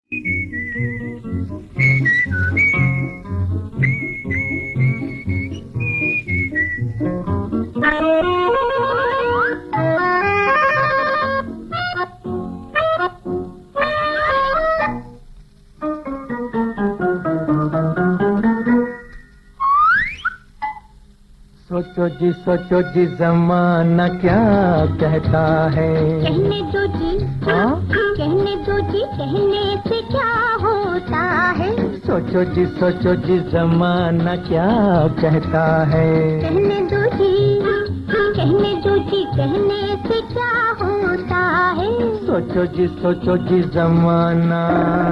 सोचो जी ज़माना क्या कहता है। कहने दो जी, हाँ? कहने दो जी, कहने से क्या होता है। सोचो जी ज़माना क्या कहता है। कहने दो जी, कहने दो जी, कहने से क्या होता है। सोचो जी ज़माना।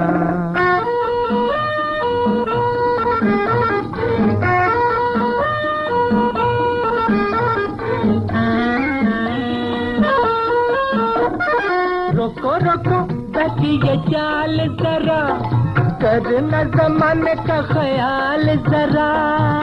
रोको रोको बची ये चाल जरा, करना ज़माने का ख्याल जरा।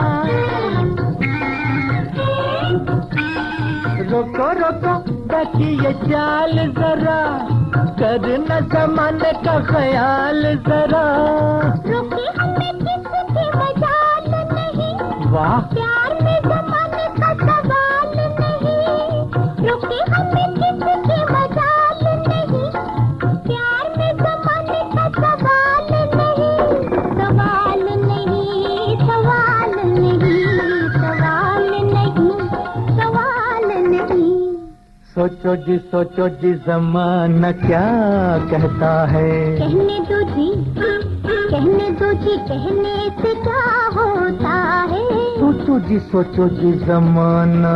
रोको रोको बची ये चाल जरा, करना ज़माने का ख्याल जरा। रुके हमें किसकी मजाल नहीं, वाह प्यार में ज़माने का सवाल नहीं। रुके हमें किसकी मजाल नहीं, प्यार में ज़माने का सवाल नहीं। सवाल नहीं, सवाल नहीं, सवाल नहीं, सवाल नहीं। सोचो जी ज़माना क्या कहता है। कहने दो जी, कहने दो जी, कहने से क्या होता है। सोचो जी ज़माना।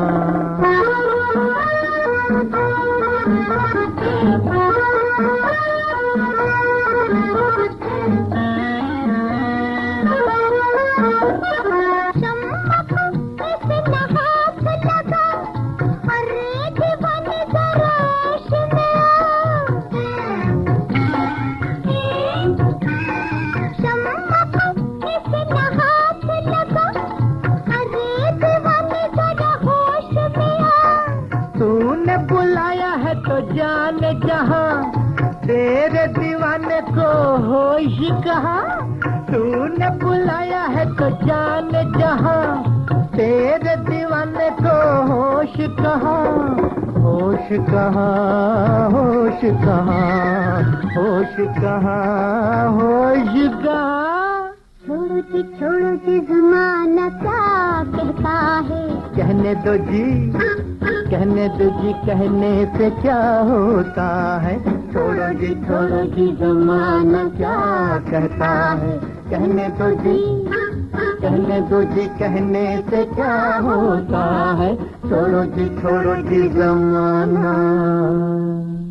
तूने बुलाया है तो जाने जहां, तेरे दीवाने को होश कहाँ। तूने बुलाया है तो जाने जहां, तेरे दीवाने को होश कहाँ। होश कहाँ, होश कहाँ, होश कहाँ, होश कहाँ। छोड़ो जी ज़माना क्या कहता है। कहने दो जी, कहने दो जी, कहने से क्या होता है। छोड़ो जी ज़माना क्या कहता है। कहने दो जी, कहने दो जी, कहने से क्या होता है। छोड़ो जी ज़माना।